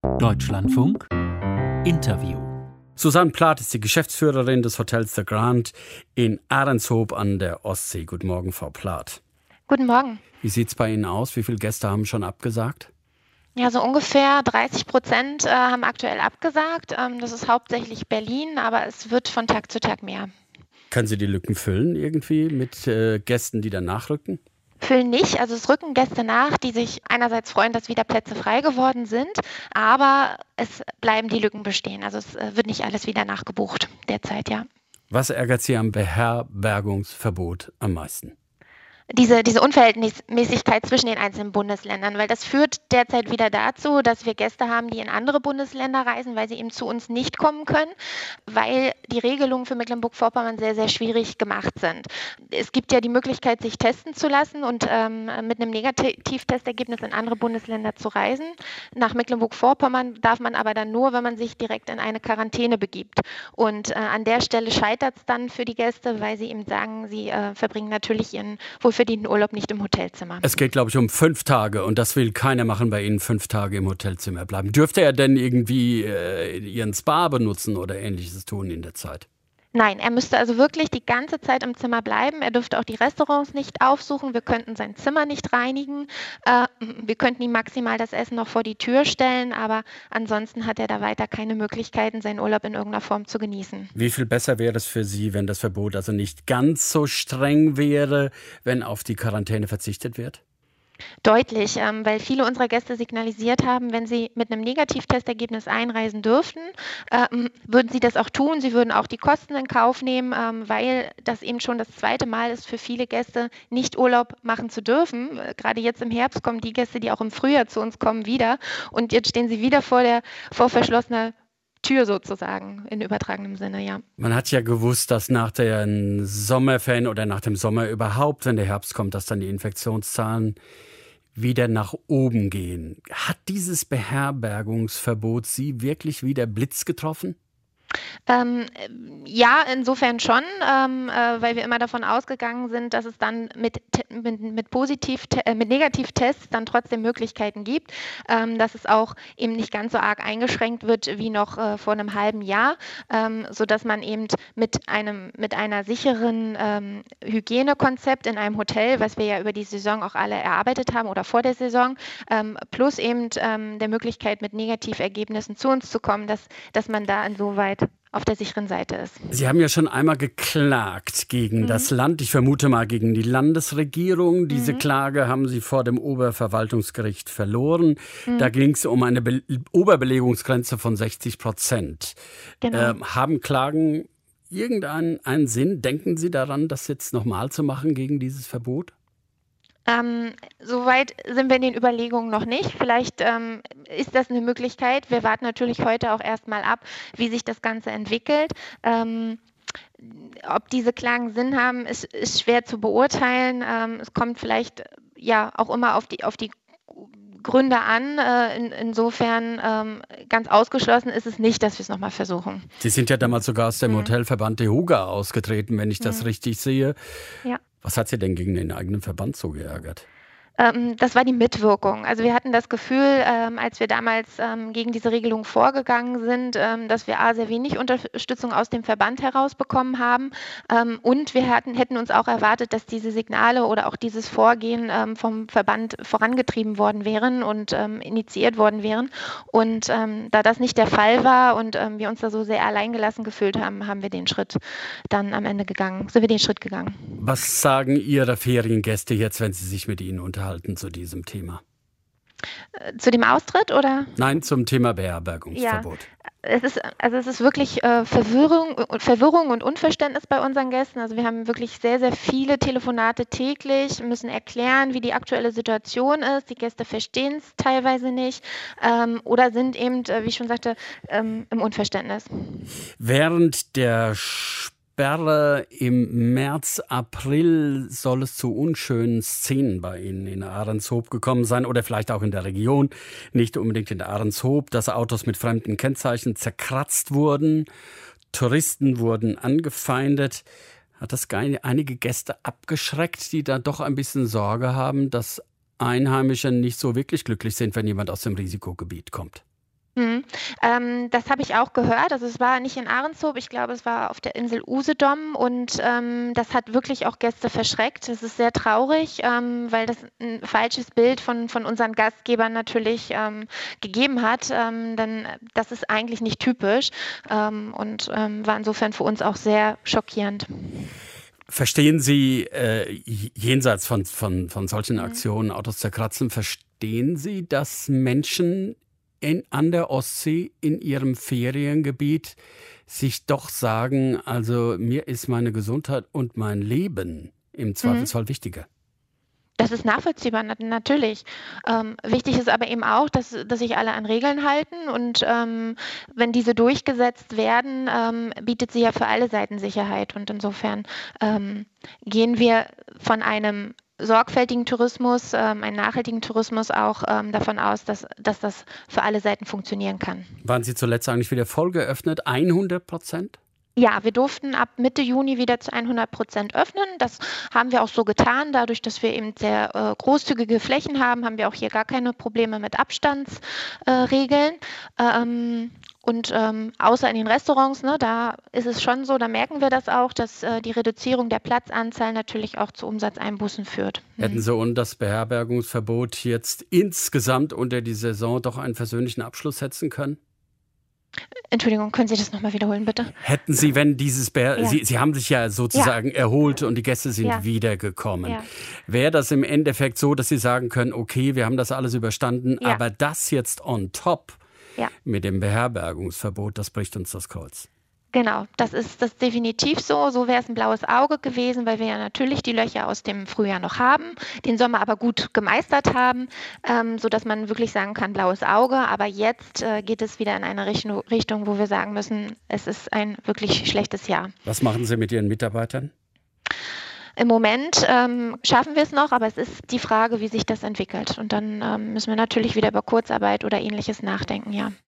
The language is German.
Deutschlandfunk Interview. Susanne Plath ist die Geschäftsführerin des Hotels The Grand in Ahrenshoop an der Ostsee. Guten Morgen, Frau Plath. Guten Morgen. Wie sieht es bei Ihnen aus? Wie viele Gäste haben schon abgesagt? Ja, so ungefähr 30% haben aktuell abgesagt. Das ist hauptsächlich Berlin, aber es wird von Tag zu Tag mehr. Können Sie die Lücken füllen irgendwie mit Gästen, die dann nachrücken? Füllen nicht. Also es rücken Gäste nach, die sich einerseits freuen, dass wieder Plätze frei geworden sind, aber es bleiben die Lücken bestehen. Also es wird nicht alles wieder nachgebucht derzeit, ja. Was ärgert Sie am Beherbergungsverbot am meisten? Diese Unverhältnismäßigkeit zwischen den einzelnen Bundesländern, weil das führt derzeit wieder dazu, dass wir Gäste haben, die in andere Bundesländer reisen, weil sie eben zu uns nicht kommen können, weil die Regelungen für Mecklenburg-Vorpommern sehr, sehr schwierig gemacht sind. Es gibt ja die Möglichkeit, sich testen zu lassen und mit einem Negativtestergebnis in andere Bundesländer zu reisen. Nach Mecklenburg-Vorpommern darf man aber dann nur, wenn man sich direkt in eine Quarantäne begibt. Und an der Stelle scheitert es dann für die Gäste, weil sie eben sagen, sie verbringen natürlich ihren wohlverdienten Urlaub nicht im Hotelzimmer. Es geht, glaube ich, um 5 Tage und das will keiner machen bei Ihnen, 5 Tage im Hotelzimmer bleiben. Dürfte er denn irgendwie Ihren Spa benutzen oder Ähnliches tun in der Zeit? Nein, er müsste also wirklich die ganze Zeit im Zimmer bleiben. Er dürfte auch die Restaurants nicht aufsuchen. Wir könnten sein Zimmer nicht reinigen. Wir könnten ihm maximal das Essen noch vor die Tür stellen, aber ansonsten hat er da weiter keine Möglichkeiten, seinen Urlaub in irgendeiner Form zu genießen. Wie viel besser wäre es für Sie, wenn das Verbot also nicht ganz so streng wäre, wenn auf die Quarantäne verzichtet wird? Deutlich, weil viele unserer Gäste signalisiert haben, wenn sie mit einem Negativtestergebnis einreisen dürften, würden sie das auch tun. Sie würden auch die Kosten in Kauf nehmen, weil das eben schon das zweite Mal ist für viele Gäste, nicht Urlaub machen zu dürfen. Gerade jetzt im Herbst kommen die Gäste, die auch im Frühjahr zu uns kommen, wieder. Und jetzt stehen sie wieder vor verschlossener Tür sozusagen, in übertragenem Sinne, ja. Man hat ja gewusst, dass nach den Sommerferien oder nach dem Sommer überhaupt, wenn der Herbst kommt, dass dann die Infektionszahlen wieder nach oben gehen. Hat dieses Beherbergungsverbot Sie wirklich wie der Blitz getroffen? Ja, insofern schon, weil wir immer davon ausgegangen sind, dass es dann mit Negativtests dann trotzdem Möglichkeiten gibt, dass es auch eben nicht ganz so arg eingeschränkt wird wie noch vor einem halben Jahr, sodass man eben mit einer sicheren Hygienekonzept in einem Hotel, was wir ja über die Saison auch alle erarbeitet haben oder vor der Saison, plus eben der Möglichkeit, mit Negativergebnissen zu uns zu kommen, dass man da insoweit auf der sicheren Seite ist. Sie haben ja schon einmal geklagt gegen das Land, ich vermute mal gegen die Landesregierung. Diese Klage haben Sie vor dem Oberverwaltungsgericht verloren. Da ging es um eine Oberbelegungsgrenze von 60%. Genau. Haben Klagen irgendeinen Sinn? Denken Sie daran, das jetzt nochmal zu machen gegen dieses Verbot? Soweit sind wir in den Überlegungen noch nicht. Vielleicht ist das eine Möglichkeit. Wir warten natürlich heute auch erstmal ab, wie sich das Ganze entwickelt. Ob diese Klagen Sinn haben, ist schwer zu beurteilen. Es kommt vielleicht ja auch immer auf die Gründe an. Insofern ganz ausgeschlossen ist es nicht, dass wir es nochmal versuchen. Sie sind ja damals sogar aus dem Hotelverband DEHOGA ausgetreten, wenn ich das richtig sehe. Ja. Was hat Sie denn gegen den eigenen Verband so geärgert? Das war die Mitwirkung. Also wir hatten das Gefühl, als wir damals gegen diese Regelung vorgegangen sind, dass wir sehr wenig Unterstützung aus dem Verband herausbekommen haben. Und wir hätten uns auch erwartet, dass diese Signale oder auch dieses Vorgehen vom Verband vorangetrieben worden wären und initiiert worden wären. Und da das nicht der Fall war und wir uns da so sehr alleingelassen gefühlt haben, sind wir den Schritt gegangen. Was sagen Ihre Feriengäste jetzt, wenn Sie sich mit ihnen unterhalten zu diesem Thema? Zu dem Austritt oder? Nein, zum Thema Beherbergungsverbot. Ja, es ist wirklich Verwirrung und Unverständnis bei unseren Gästen. Also wir haben wirklich sehr, sehr viele Telefonate täglich, müssen erklären, wie die aktuelle Situation ist. Die Gäste verstehen es teilweise nicht oder sind eben, wie ich schon sagte, im Unverständnis. Während der Sperre im März, April soll es zu unschönen Szenen bei Ihnen in Ahrenshoop gekommen sein oder vielleicht auch in der Region, nicht unbedingt in Ahrenshoop, dass Autos mit fremden Kennzeichen zerkratzt wurden, Touristen wurden angefeindet. Hat das einige Gäste abgeschreckt, die da doch ein bisschen Sorge haben, dass Einheimische nicht so wirklich glücklich sind, wenn jemand aus dem Risikogebiet kommt? Mhm. Das habe ich auch gehört. Also es war nicht in Ahrenshoop, ich glaube, es war auf der Insel Usedom und das hat wirklich auch Gäste verschreckt. Das ist sehr traurig, weil das ein falsches Bild von unseren Gastgebern natürlich gegeben hat. Denn das ist eigentlich nicht typisch und war insofern für uns auch sehr schockierend. Verstehen Sie, jenseits von solchen Mhm. Aktionen, Autos zerkratzen, verstehen Sie, dass Menschen an der Ostsee in ihrem Feriengebiet sich doch sagen, also mir ist meine Gesundheit und mein Leben im Mhm. Zweifelsfall wichtiger? Das ist nachvollziehbar, natürlich. Wichtig ist aber eben auch, dass sich alle an Regeln halten und wenn diese durchgesetzt werden, bietet sie ja für alle Seiten Sicherheit. Und insofern gehen wir von einem sorgfältigen Tourismus, einen nachhaltigen Tourismus auch davon aus, dass das für alle Seiten funktionieren kann. Waren Sie zuletzt eigentlich wieder voll geöffnet? 100%? Ja, wir durften ab Mitte Juni wieder zu 100% öffnen. Das haben wir auch so getan. Dadurch, dass wir eben sehr großzügige Flächen haben, haben wir auch hier gar keine Probleme mit Abstandsregeln. Und außer in den Restaurants, ne, da ist es schon so, da merken wir das auch, dass die Reduzierung der Platzanzahl natürlich auch zu Umsatzeinbußen führt. Hätten Sie ohne das Beherbergungsverbot jetzt insgesamt unter die Saison doch einen versöhnlichen Abschluss setzen können? Entschuldigung, können Sie das nochmal wiederholen, bitte? Hätten Sie, wenn Ja, Sie haben sich ja ja, sozusagen erholt und die Gäste sind ja, wiedergekommen. ja, Wäre das im Endeffekt so, dass Sie sagen können, okay, wir haben das alles überstanden, ja, aber das jetzt on top ja. mit dem Beherbergungsverbot, das bricht uns das Kreuz. Genau, das ist das definitiv so. So wäre es ein blaues Auge gewesen, weil wir ja natürlich die Löcher aus dem Frühjahr noch haben, den Sommer aber gut gemeistert haben, sodass man wirklich sagen kann, blaues Auge. Aber jetzt geht es wieder in eine Richtung, wo wir sagen müssen, es ist ein wirklich schlechtes Jahr. Was machen Sie mit Ihren Mitarbeitern? Im Moment schaffen wir es noch, aber es ist die Frage, wie sich das entwickelt. Und dann müssen wir natürlich wieder über Kurzarbeit oder Ähnliches nachdenken, ja.